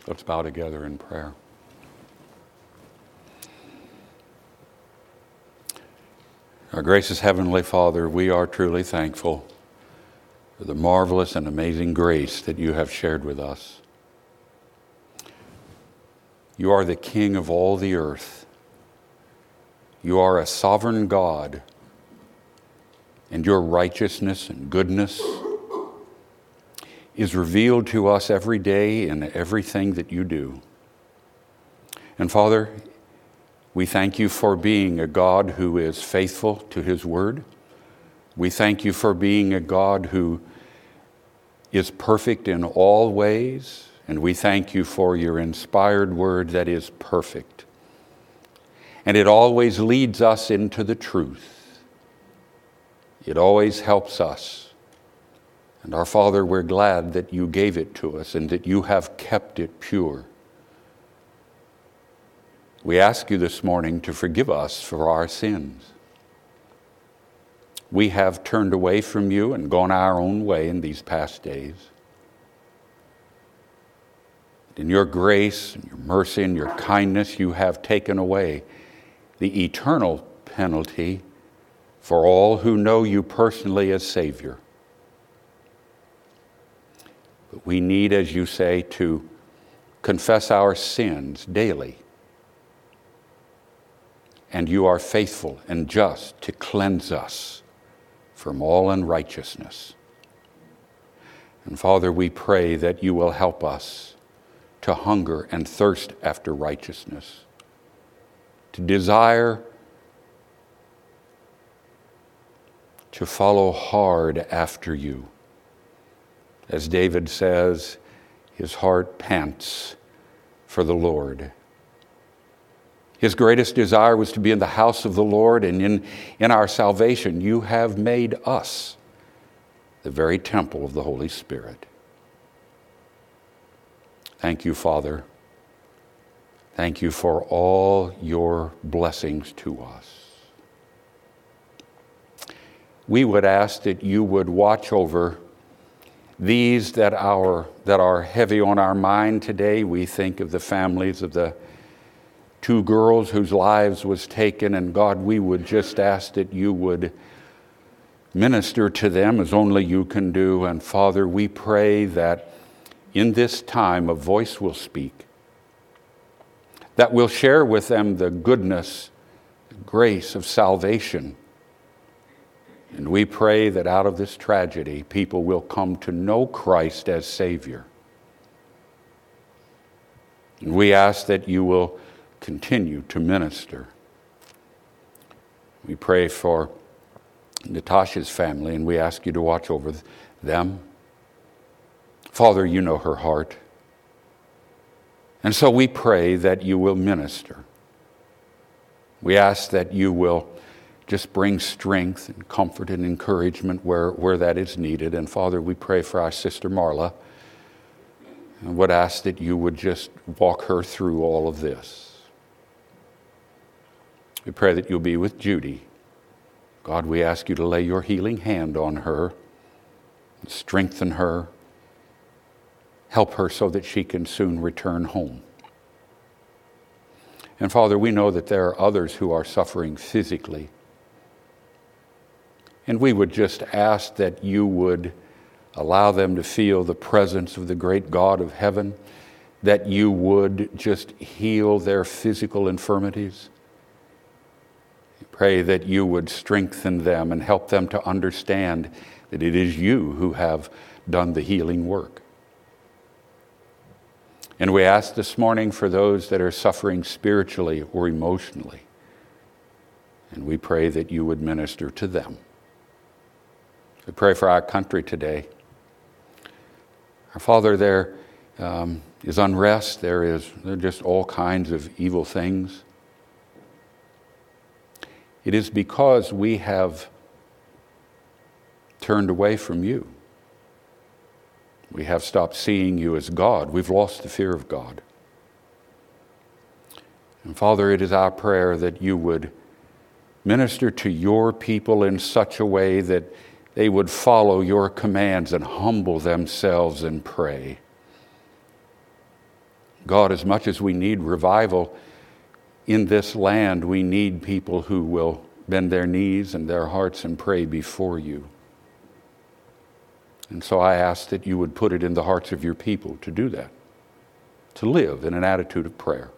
Let's bow together in prayer. Our gracious Heavenly Father, we are truly thankful for the marvelous and amazing grace that you have shared with us. You are the King of all the earth. You are a sovereign God, and your righteousness and goodness is revealed to us every day in everything that you do. And Father, we thank you for being a God who is faithful to his word. We thank you for being a God who is perfect in all ways, and we thank you for your inspired word that is perfect. And it always leads us into the truth. It always helps us. And our Father, we're glad that you gave it to us and that you have kept it pure. We ask you this morning to forgive us for our sins. We have turned away from you and gone our own way in these past days. In your grace and your mercy and your kindness, you have taken away the eternal penalty for all who know you personally as Savior. But we need, as you say, to confess our sins daily. And you are faithful and just to cleanse us from all unrighteousness. And Father, we pray that you will help us to hunger and thirst after righteousness, to desire to follow hard after you. As David says, his heart pants for the Lord. His greatest desire was to be in the house of the Lord, and in our salvation, you have made us the very temple of the Holy Spirit. Thank you, Father. Thank you for all your blessings to us. We would ask that you would watch over these that are heavy on our mind today. We think of the families of the 2 girls whose lives was taken, and God, we would just ask that you would minister to them as only you can do. And Father, we pray that in this time a voice will speak, that will share with them the goodness, the grace of salvation. And we pray that out of this tragedy, people will come to know Christ as Savior. And we ask that you will continue to minister. We pray for Natasha's family, and we ask you to watch over them. Father, you know her heart. And so we pray that you will minister. We ask that you will just bring strength and comfort and encouragement where that is needed. And Father, we pray for our sister Marla, and would ask that you would just walk her through all of this. We pray that you'll be with Judy. God, we ask you to lay your healing hand on her, strengthen her, help her so that she can soon return home. And Father, we know that there are others who are suffering physically. And we would just ask that you would allow them to feel the presence of the great God of heaven, that you would just heal their physical infirmities. Pray that you would strengthen them and help them to understand that it is you who have done the healing work. And we ask this morning for those that are suffering spiritually or emotionally. And we pray that you would minister to them. We pray for our country today. Our Father, there is unrest. There are just all kinds of evil things. It is because we have turned away from you. We have stopped seeing you as God. We've lost the fear of God. And Father, it is our prayer that you would minister to your people in such a way that they would follow your commands and humble themselves and pray. God, as much as we need revival in this land, we need people who will bend their knees and their hearts and pray before you. And so I ask that you would put it in the hearts of your people to do that, to live in an attitude of prayer.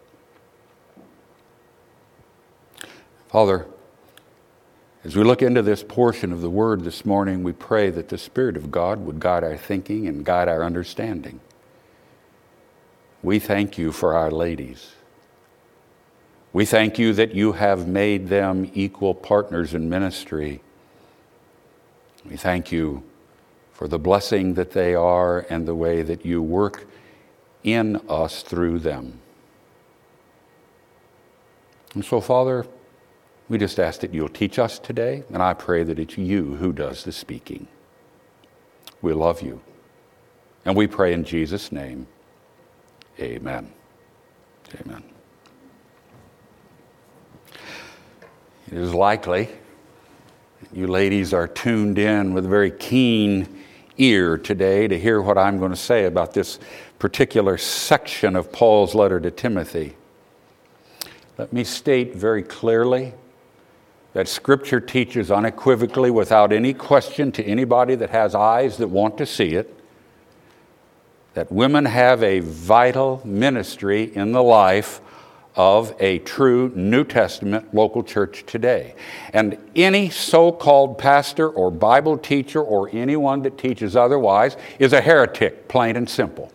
Father, as we look into this portion of the Word this morning, we pray that the Spirit of God would guide our thinking and guide our understanding. We thank you for our ladies. We thank you that you have made them equal partners in ministry. We thank you for the blessing that they are and the way that you work in us through them. And so, Father, we just ask that you'll teach us today, and I pray that it's you who does the speaking. We love you, and we pray in Jesus' name. Amen. Amen. It is likely you ladies are tuned in with a very keen ear today to hear what I'm going to say about this particular section of Paul's letter to Timothy. Let me state very clearly that Scripture teaches unequivocally, without any question to anybody that has eyes that want to see it, that women have a vital ministry in the life of a true New Testament local church today. And any so-called pastor or Bible teacher or anyone that teaches otherwise is a heretic, plain and simple.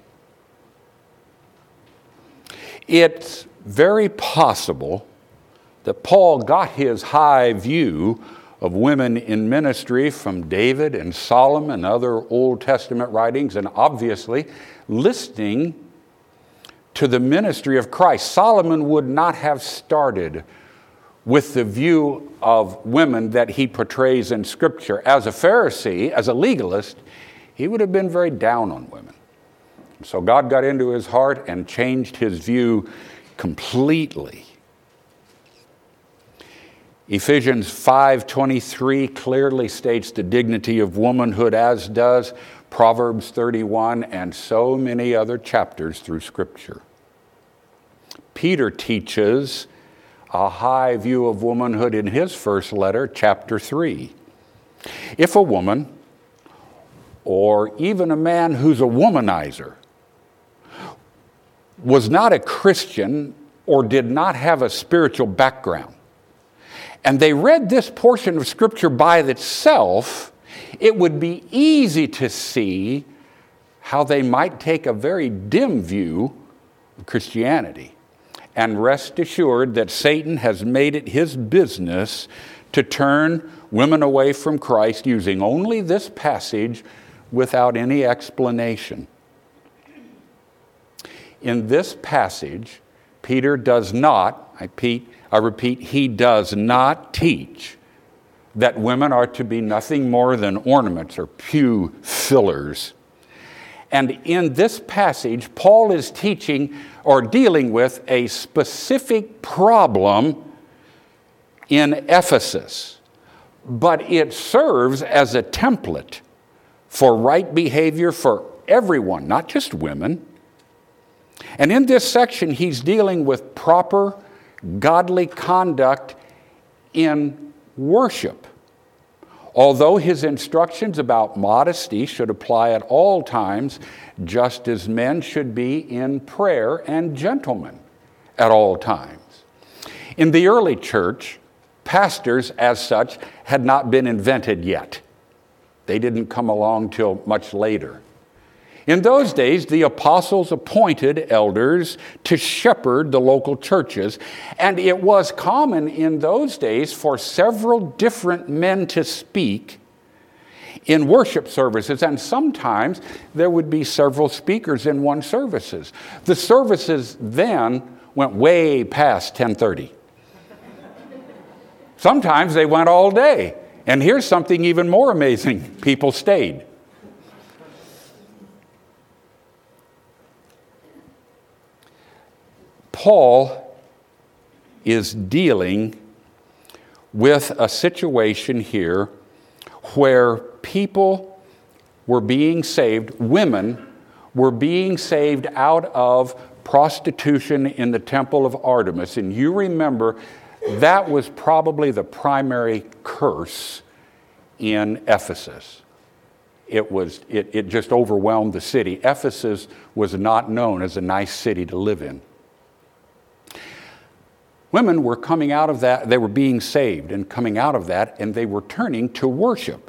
It's very possible that Paul got his high view of women in ministry from David and Solomon and other Old Testament writings, and obviously listening to the ministry of Christ. Solomon would not have started with the view of women that he portrays in Scripture. As a Pharisee, as a legalist, he would have been very down on women. So God got into his heart and changed his view completely. Ephesians 5:23 clearly states the dignity of womanhood, as does Proverbs 31 and so many other chapters through Scripture. Peter teaches a high view of womanhood in his first letter, chapter 3. If a woman, or even a man who's a womanizer, was not a Christian or did not have a spiritual background, and they read this portion of Scripture by itself, it would be easy to see how they might take a very dim view of Christianity. And rest assured that Satan has made it his business to turn women away from Christ using only this passage without any explanation. In this passage, Peter does not, I repeat, he does not teach that women are to be nothing more than ornaments or pew fillers. And in this passage, Paul is teaching or dealing with a specific problem in Ephesus. But it serves as a template for right behavior for everyone, not just women. And in this section, he's dealing with proper godly conduct in worship. Although his instructions about modesty should apply at all times, just as men should be in prayer and gentlemen at all times. In the early church, pastors as such had not been invented yet. They didn't come along till much later. In those days, the apostles appointed elders to shepherd the local churches, and it was common in those days for several different men to speak in worship services, and sometimes there would be several speakers in one services. The services then went way past 10:30. Sometimes they went all day, and here's something even more amazing: people stayed. Paul is dealing with a situation here where people were being saved, women were being saved out of prostitution in the temple of Artemis. And you remember that was probably the primary curse in Ephesus. It just overwhelmed the city. Ephesus was not known as a nice city to live in. Women were coming out of that, they were being saved and coming out of that, and they were turning to worship.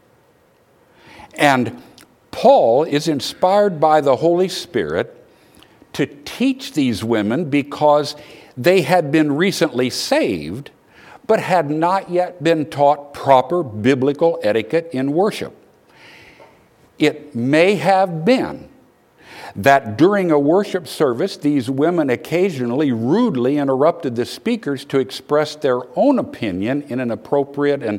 And Paul is inspired by the Holy Spirit to teach these women because they had been recently saved, but had not yet been taught proper biblical etiquette in worship. It may have been that during a worship service, these women occasionally rudely interrupted the speakers to express their own opinion in an inappropriate and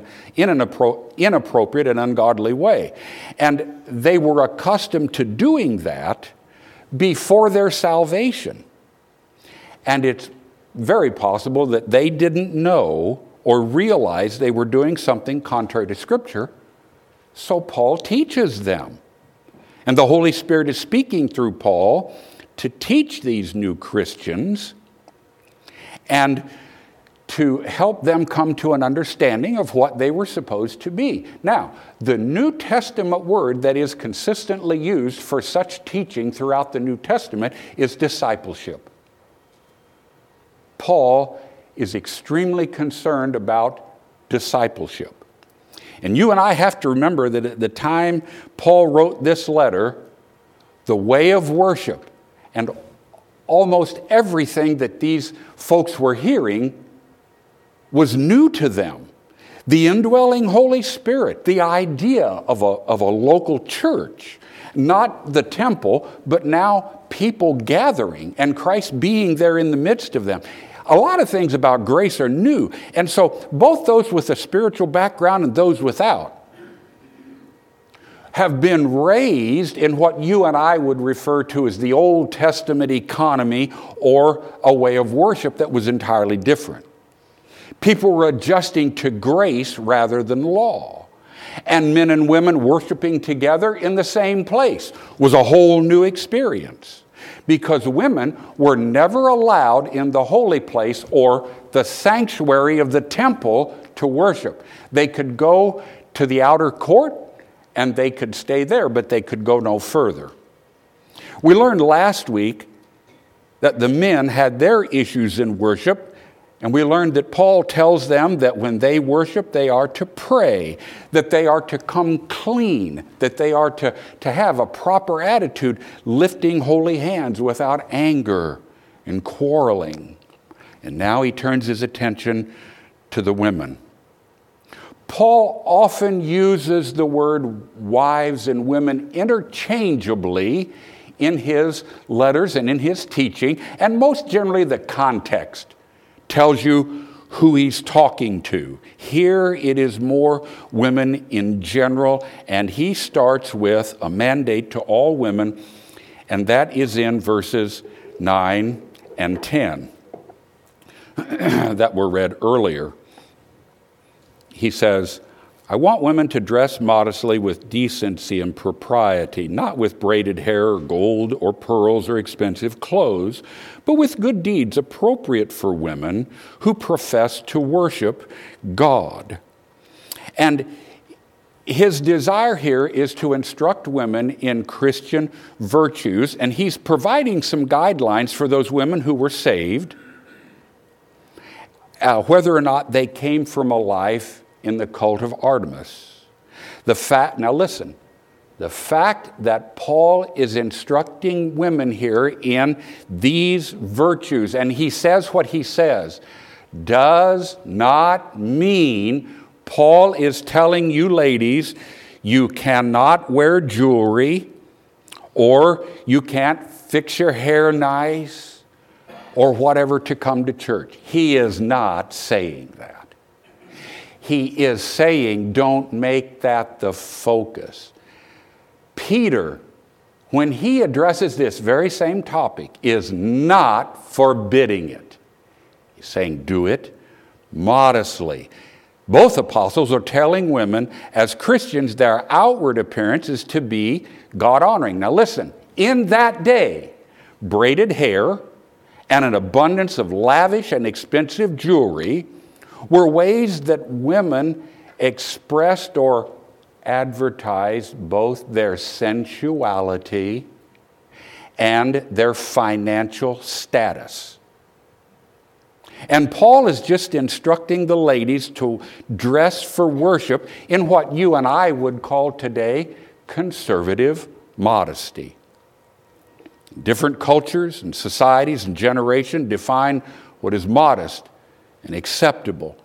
ungodly way. And they were accustomed to doing that before their salvation. And it's very possible that they didn't know or realize they were doing something contrary to Scripture, so Paul teaches them. And the Holy Spirit is speaking through Paul to teach these new Christians and to help them come to an understanding of what they were supposed to be. Now, the New Testament word that is consistently used for such teaching throughout the New Testament is discipleship. Paul is extremely concerned about discipleship. And you and I have to remember that at the time Paul wrote this letter, the way of worship and almost everything that these folks were hearing was new to them. The indwelling Holy Spirit, the idea of a local church, not the temple, but now people gathering and Christ being there in the midst of them. A lot of things about grace are new. And so both those with a spiritual background and those without have been raised in what you and I would refer to as the Old Testament economy or a way of worship that was entirely different. People were adjusting to grace rather than law. And men and women worshiping together in the same place was a whole new experience. Because women were never allowed in the holy place or the sanctuary of the temple to worship. They could go to the outer court and they could stay there, but they could go no further. We learned last week that the men had their issues in worship, and we learned that Paul tells them that when they worship, they are to pray, that they are to come clean, that they are to have a proper attitude, lifting holy hands without anger and quarreling. And now he turns his attention to the women. Paul often uses the word wives and women interchangeably in his letters and in his teaching, and most generally the context tells you who he's talking to. Here it is more women in general, and he starts with a mandate to all women, and that is in verses 9 and 10 that were read earlier. He says, I want women to dress modestly with decency and propriety, not with braided hair or gold or pearls or expensive clothes, but with good deeds appropriate for women who profess to worship God. And his desire here is to instruct women in Christian virtues, and he's providing some guidelines for those women who were saved, whether or not they came from a life in the cult of Artemis. Now listen, the fact that Paul is instructing women here in these virtues, and he says what he says, does not mean Paul is telling you ladies you cannot wear jewelry, or you can't fix your hair nice, or whatever to come to church. He is not saying that. He is saying, don't make that the focus. Peter, when he addresses this very same topic, is not forbidding it. He's saying, do it modestly. Both apostles are telling women, as Christians, their outward appearance is to be God-honoring. Now listen, in that day, braided hair, and an abundance of lavish and expensive jewelry were ways that women expressed or advertised both their sensuality and their financial status. And Paul is just instructing the ladies to dress for worship in what you and I would call today conservative modesty. Different cultures and societies and generations define what is modest and acceptable.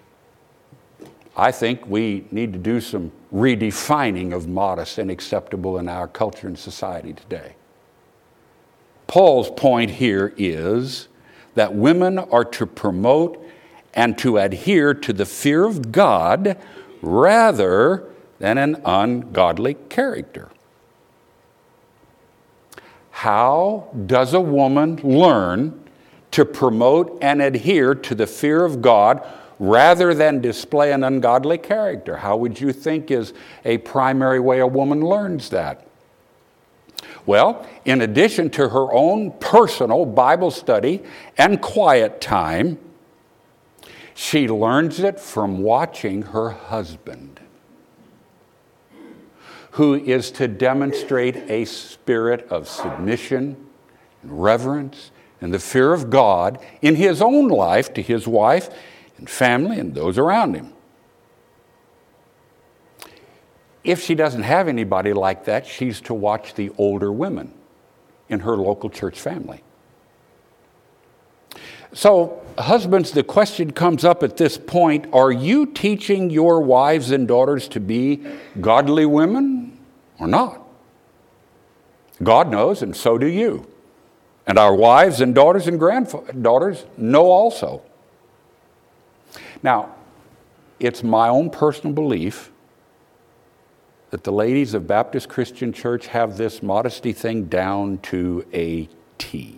I think we need to do some redefining of modest and acceptable in our culture and society today. Paul's point here is that women are to promote and to adhere to the fear of God rather than an ungodly character. How does a woman learn to promote and adhere to the fear of God rather than display an ungodly character? How would you think is a primary way a woman learns that? Well, in addition to her own personal Bible study and quiet time, she learns it from watching her husband, who is to demonstrate a spirit of submission and reverence and the fear of God in his own life to his wife and family and those around him. If she doesn't have anybody like that, she's to watch the older women in her local church family. So, husbands, the question comes up at this point, are you teaching your wives and daughters to be godly women or not? God knows, and so do you. And our wives and daughters and granddaughters know also. Now, it's my own personal belief that the ladies of Baptist Christian Church have this modesty thing down to a T.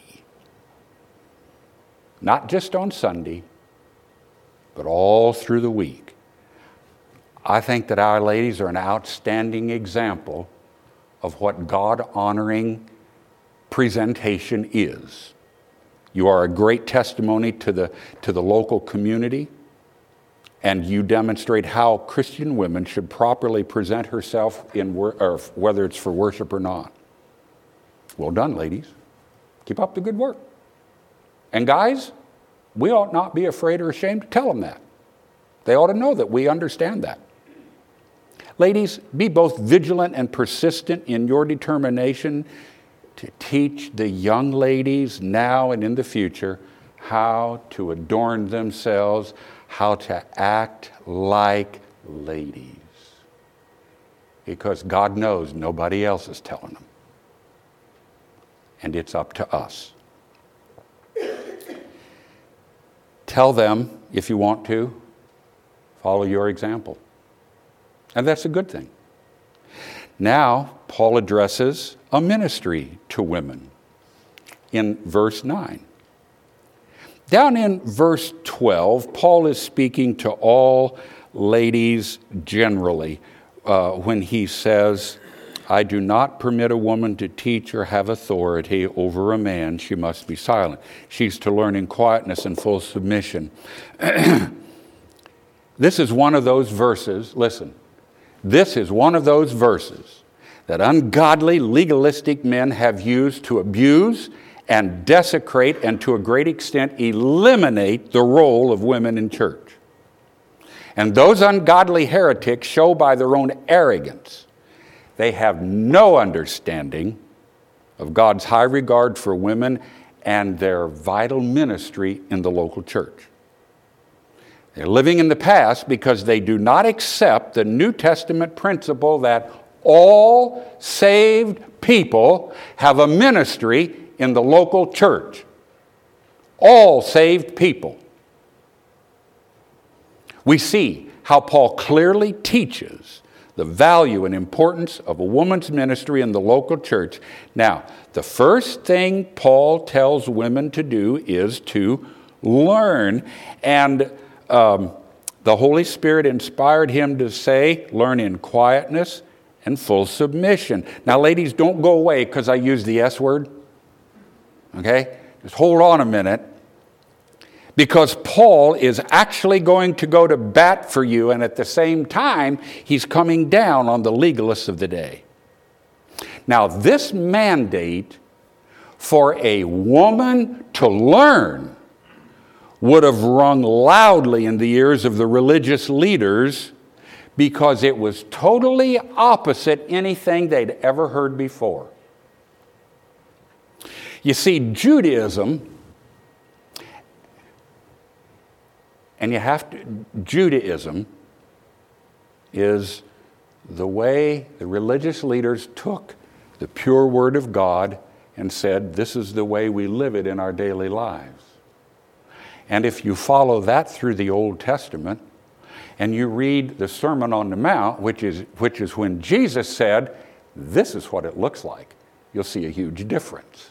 Not just on Sunday, but all through the week. I think that our ladies are an outstanding example of what God-honoring presentation is. You are a great testimony to the local community, and you demonstrate how Christian women should properly present herself or whether it's for worship or not. Well done, ladies. Keep up the good work. And guys, we ought not be afraid or ashamed to tell them that. They ought to know that we understand that. Ladies, be both vigilant and persistent in your determination to teach the young ladies now and in the future how to adorn themselves, how to act like ladies. Because God knows nobody else is telling them. And it's up to us. Tell them, if you want to, follow your example. And that's a good thing. Now, Paul addresses a ministry to women in verse 9. Down in verse 12, Paul is speaking to all ladies generally when he says, I do not permit a woman to teach or have authority over a man. She must be silent. She's to learn in quietness and full submission. This is one of those verses, listen, this is one of those verses that ungodly, legalistic men have used to abuse and desecrate and to a great extent eliminate the role of women in church. And those ungodly heretics show by their own arrogance they have no understanding of God's high regard for women and their vital ministry in the local church. They're living in the past because they do not accept the New Testament principle that all saved people have a ministry in the local church. All saved people. We see how Paul clearly teaches the value and importance of a woman's ministry in the local church. Now, the first thing Paul tells women to do is to learn. And the Holy Spirit inspired him to say, learn in quietness and full submission. Now, ladies, don't go away because I use the S word. Okay? Just hold on a minute. Because Paul is actually going to go to bat for you, and at the same time, he's coming down on the legalists of the day. Now, this mandate for a woman to learn would have rung loudly in the ears of the religious leaders because it was totally opposite anything they'd ever heard before. You see, Judaism, Judaism is the way the religious leaders took the pure Word of God and said, this is the way we live it in our daily lives. And if you follow that through the Old Testament, and you read the Sermon on the Mount, which is when Jesus said, this is what it looks like, you'll see a huge difference.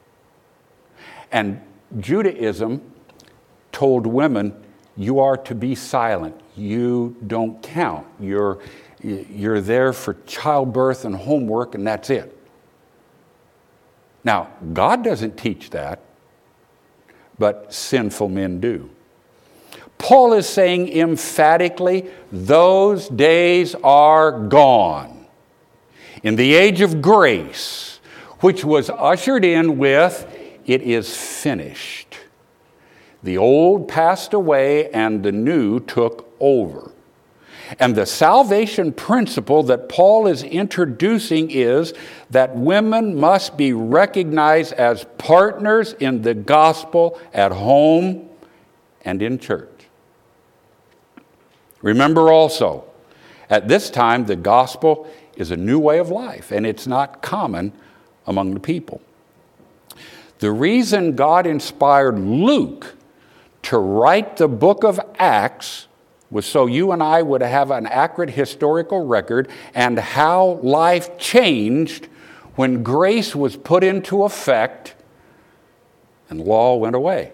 And Judaism told women, you are to be silent. You don't count. You're there for childbirth and homework, and that's it. Now, God doesn't teach that, but sinful men do. Paul is saying emphatically, those days are gone. In the age of grace, which was ushered in with, it is finished. The old passed away and the new took over. And the salvation principle that Paul is introducing is that women must be recognized as partners in the gospel at home and in church. Remember also, at this time, the gospel is a new way of life, and it's not common among the people. The reason God inspired Luke to write the book of Acts was so you and I would have an accurate historical record and how life changed when grace was put into effect and law went away.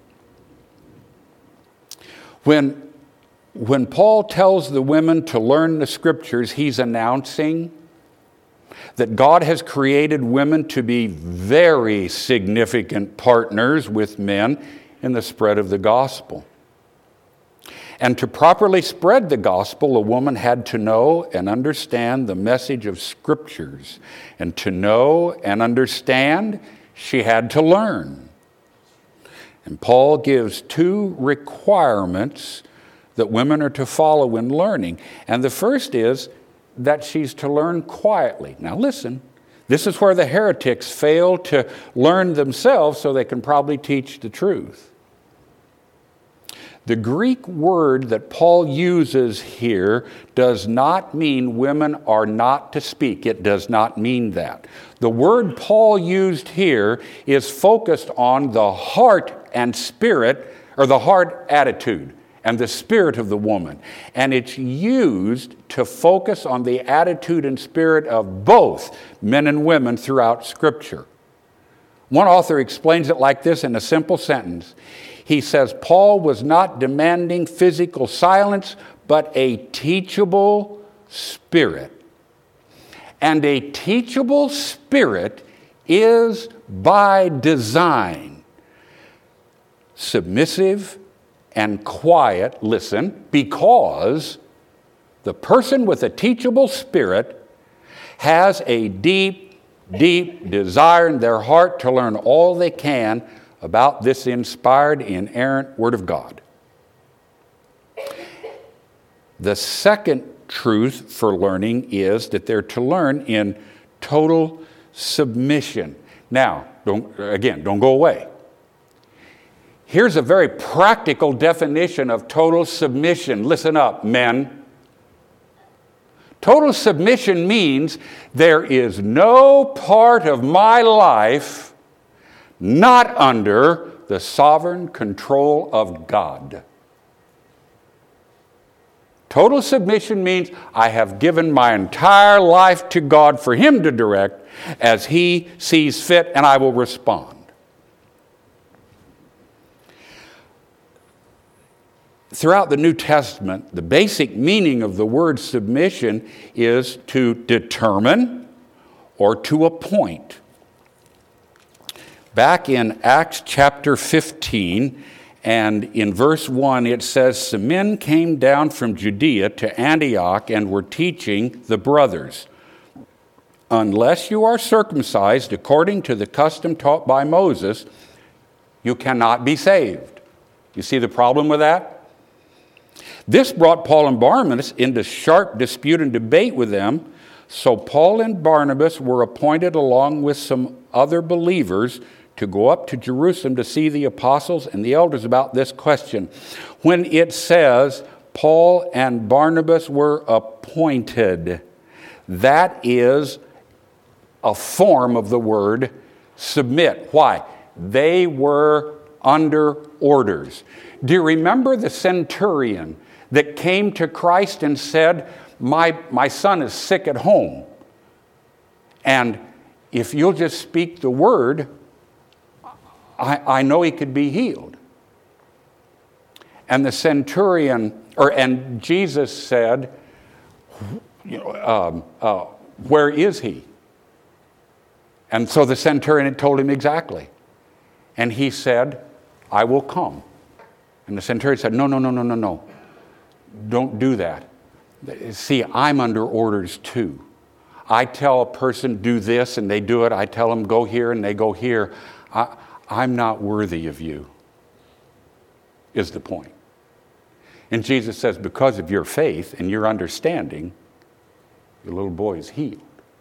When Paul tells the women to learn the scriptures, he's announcing that God has created women to be very significant partners with men in the spread of the gospel. And to properly spread the gospel, a woman had to know and understand the message of scriptures. And to know and understand, she had to learn. And Paul gives two requirements that women are to follow in learning. And the first is that she's to learn quietly. Now listen, this is where the heretics fail to learn themselves so they can probably teach the truth. The Greek word that Paul uses here does not mean women are not to speak. It does not mean that. The word Paul used here is focused on the heart and spirit, or the heart attitude and the spirit of the woman. And it's used to focus on the attitude and spirit of both men and women throughout Scripture. One author explains it like this in a simple sentence. He says, Paul was not demanding physical silence, but a teachable spirit. And a teachable spirit is by design submissive and quiet, listen, because the person with a teachable spirit has a deep, deep desire in their heart to learn all they can about this inspired, inerrant Word of God. The second truth for learning is that they're to learn in total submission. Now, don't go away. Here's a very practical definition of total submission. Listen up, men. Total submission means there is no part of my life not under the sovereign control of God. Total submission means I have given my entire life to God for Him to direct as He sees fit, and I will respond. Throughout the New Testament, the basic meaning of the word submission is to determine or to appoint. Back in Acts chapter 15, and in verse 1, it says, "Some men came down from Judea to Antioch and were teaching the brothers, 'Unless you are circumcised according to the custom taught by Moses, you cannot be saved.'" You see the problem with that? This brought Paul and Barnabas into sharp dispute and debate with them. So Paul and Barnabas were appointed along with some other believers to go up to Jerusalem to see the apostles and the elders about this question. When it says Paul and Barnabas were appointed, that is a form of the word submit. Why? They were under orders. Do you remember the centurion that came to Christ and said, my son is sick at home, and if you'll just speak the word, I know he could be healed. And the centurion, and Jesus said, where is he? And so the centurion had told him exactly. And he said, I will come. And the centurion said, no. Don't do that. See, I'm under orders too. I tell a person, do this, and they do it. I tell them, go here, and they go here. I'm not worthy of you, is the point. And Jesus says, because of your faith and your understanding, your little boy is healed.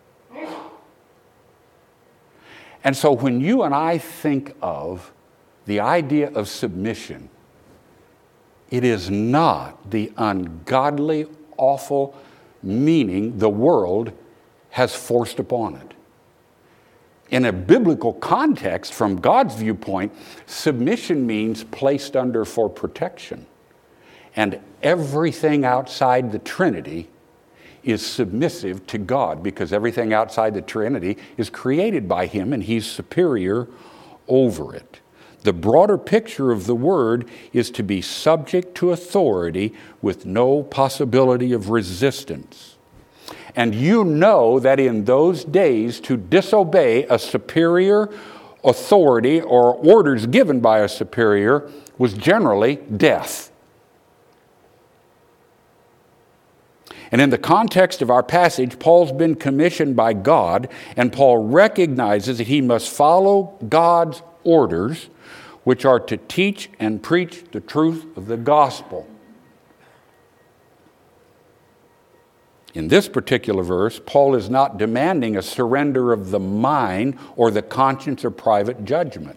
And so when you and I think of the idea of submission, it is not the ungodly, awful meaning the world has forced upon it. In a biblical context, from God's viewpoint, submission means placed under for protection. And everything outside the Trinity is submissive to God, because everything outside the Trinity is created by Him and He's superior over it. The broader picture of the word is to be subject to authority with no possibility of resistance. And you know that in those days, to disobey a superior authority or orders given by a superior was generally death. And in the context of our passage, Paul's been commissioned by God, and Paul recognizes that he must follow God's orders, which are to teach and preach the truth of the gospel. In this particular verse, Paul is not demanding a surrender of the mind or the conscience or private judgment.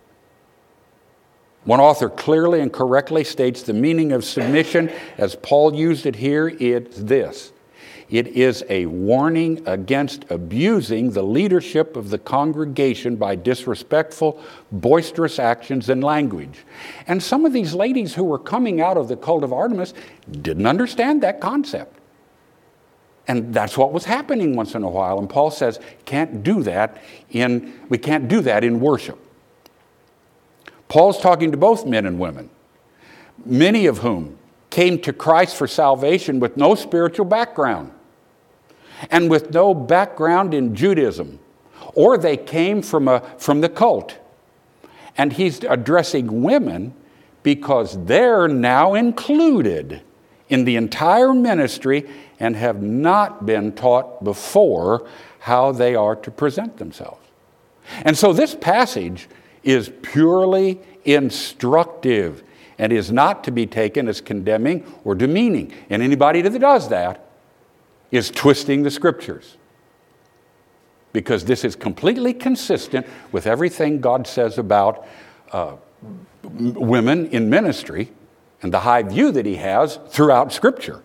One author clearly and correctly states the meaning of submission, as Paul used it here, it's this. It is a warning against abusing the leadership of the congregation by disrespectful, boisterous actions and language. And some of these ladies who were coming out of the cult of Artemis didn't understand that concept. And that's what was happening once in a while. And Paul says, we can't do that in worship. Paul's talking to both men and women, many of whom came to Christ for salvation with no spiritual background and with no background in Judaism, or they came from the cult. And he's addressing women because they're now included in the entire ministry and have not been taught before how they are to present themselves. And so this passage is purely instructive and is not to be taken as condemning or demeaning. And anybody that does that is twisting the Scriptures, because this is completely consistent with everything God says about women in ministry and the high view that He has throughout Scripture.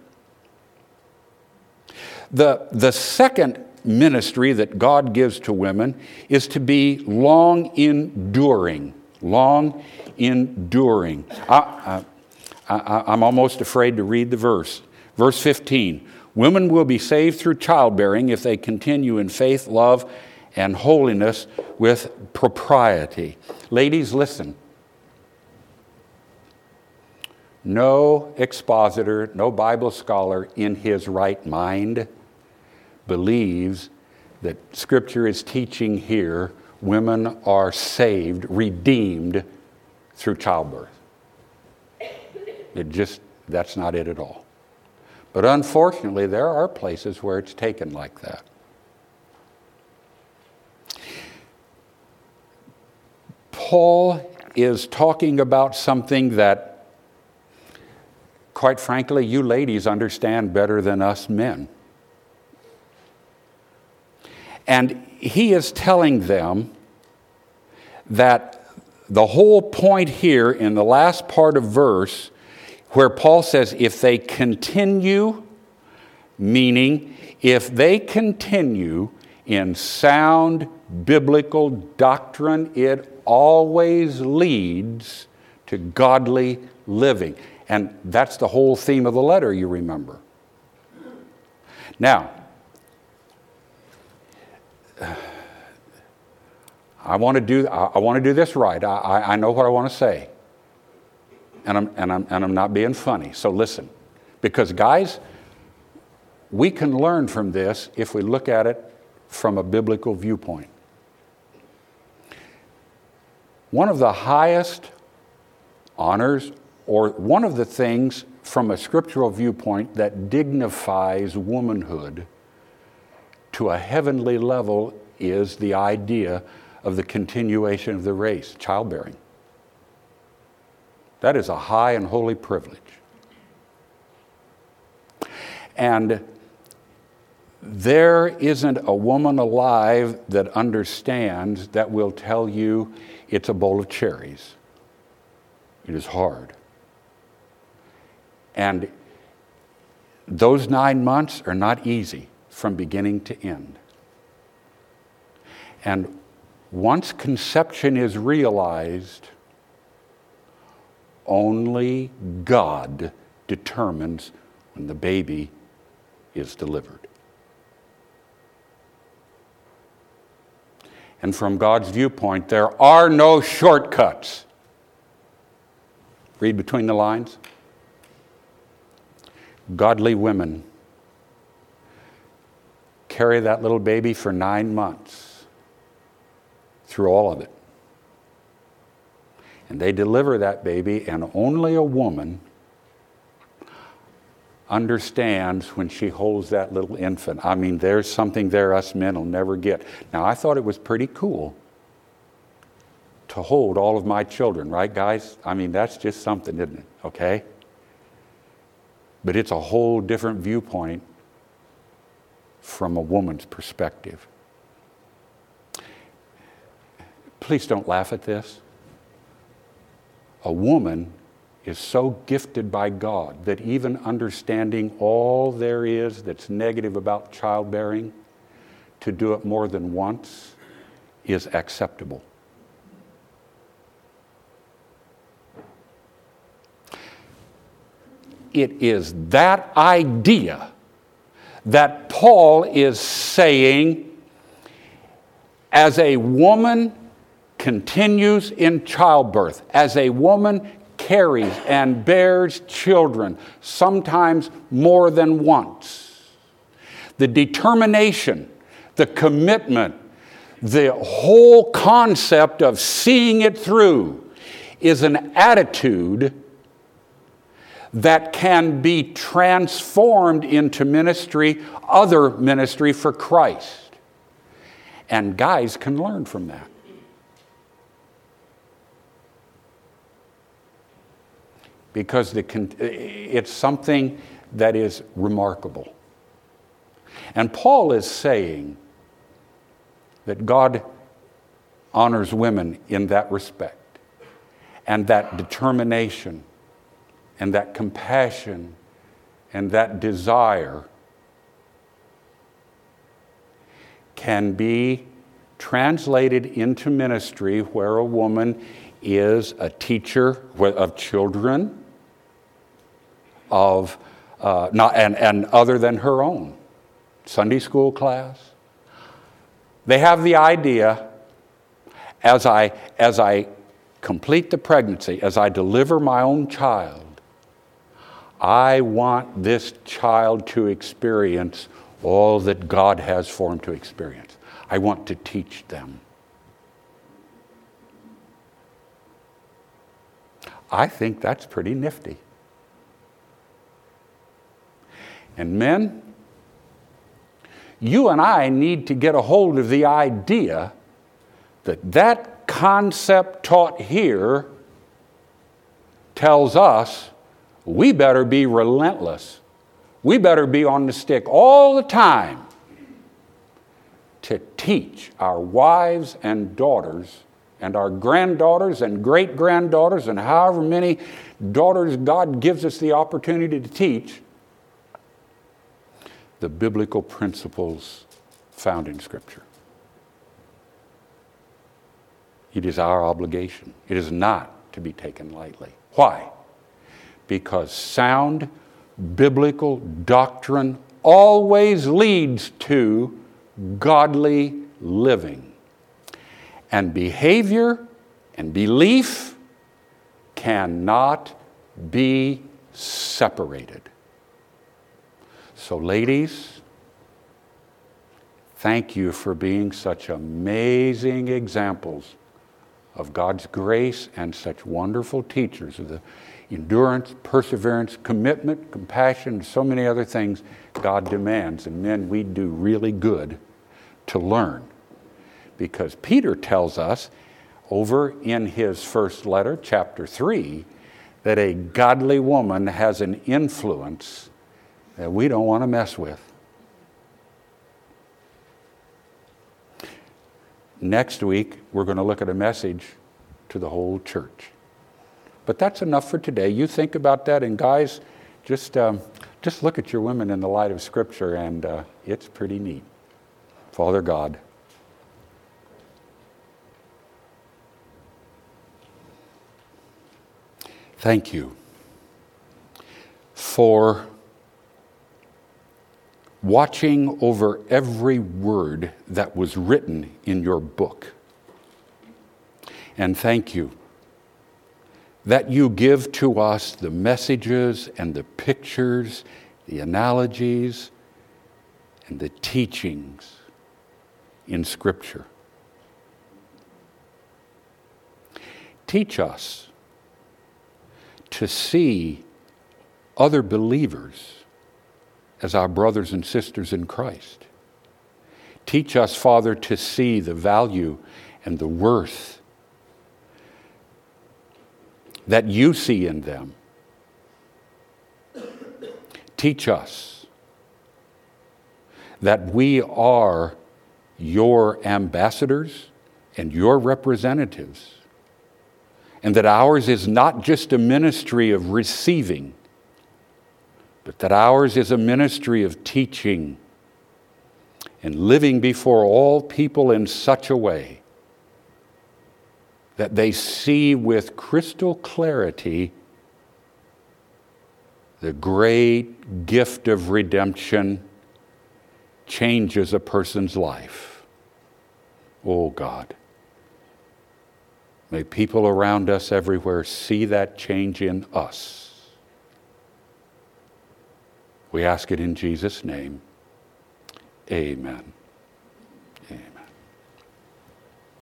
The second ministry that God gives to women is to be long enduring. Long enduring. I'm almost afraid to read the verse. Verse 15. Women will be saved through childbearing if they continue in faith, love, and holiness with propriety. Ladies, listen. No expositor, no Bible scholar in his right mind believes that Scripture is teaching here women are saved, redeemed through childbirth. That's not it at all. But unfortunately, there are places where it's taken like that. Paul is talking about something that, quite frankly, you ladies understand better than us men. And he is telling them that the whole point here in the last part of verse, where Paul says, if they continue, meaning if they continue in sound biblical doctrine, it always leads to godly living. And that's the whole theme of the letter, you remember. Now, I want to do this right. I know what I want to say. And I'm not being funny. So listen. Because guys, we can learn from this if we look at it from a biblical viewpoint. One of the highest honors, or one of the things from a scriptural viewpoint that dignifies womanhood to a heavenly level, is the idea of the continuation of the race, childbearing. That is a high and holy privilege. And there isn't a woman alive that understands that will tell you it's a bowl of cherries. It is hard. And those 9 months are not easy from beginning to end. And once conception is realized, only God determines when the baby is delivered. And from God's viewpoint, there are no shortcuts. Read between the lines. Godly women carry that little baby for 9 months through all of it. And they deliver that baby, and only a woman understands when she holds that little infant. I mean, there's something there us men will never get. Now, I thought it was pretty cool to hold all of my children, right, guys? I mean, that's just something, isn't it? Okay? But it's a whole different viewpoint from a woman's perspective. Please don't laugh at this. A woman is so gifted by God that even understanding all there is that's negative about childbearing, to do it more than once is acceptable. It is that idea that Paul is saying, as a woman continues in childbirth, as a woman carries and bears children, sometimes more than once, the determination, the commitment, the whole concept of seeing it through is an attitude that can be transformed into ministry, other ministry for Christ. And guys can learn from that. Because it's something that is remarkable. And Paul is saying that God honors women in that respect, and that determination, and that compassion, and that desire can be translated into ministry where a woman is a teacher of children, of and other than her own Sunday school class. They have the idea, as I complete the pregnancy, as I deliver my own child, I want this child to experience all that God has for him to experience. I want to teach them. I think that's pretty nifty. And men, you and I need to get a hold of the idea that that concept taught here tells us we better be relentless. We better be on the stick all the time to teach our wives and daughters and our granddaughters and great-granddaughters and however many daughters God gives us the opportunity to teach the biblical principles found in Scripture. It is our obligation. It is not to be taken lightly. Why? Because sound biblical doctrine always leads to godly living. And behavior and belief cannot be separated. So ladies, thank you for being such amazing examples of God's grace and such wonderful teachers of the endurance, perseverance, commitment, compassion, and so many other things God demands. And men, we do really good to learn. Because Peter tells us over in his first letter, chapter 3, that a godly woman has an influence that we don't want to mess with. Next week, we're going to look at a message to the whole church. But that's enough for today. You think about that, and guys, just look at your women in the light of Scripture, and it's pretty neat. Father God, thank you for watching over every word that was written in your book. And thank you that you give to us the messages and the pictures, the analogies, and the teachings in Scripture. Teach us to see other believers as our brothers and sisters in Christ. Teach us, Father, to see the value and the worth that you see in them. Teach us that we are your ambassadors and your representatives, and that ours is not just a ministry of receiving, but that ours is a ministry of teaching and living before all people in such a way that they see with crystal clarity the great gift of redemption changes a person's life. Oh God, may people around us everywhere see that change in us. We ask it in Jesus' name. Amen.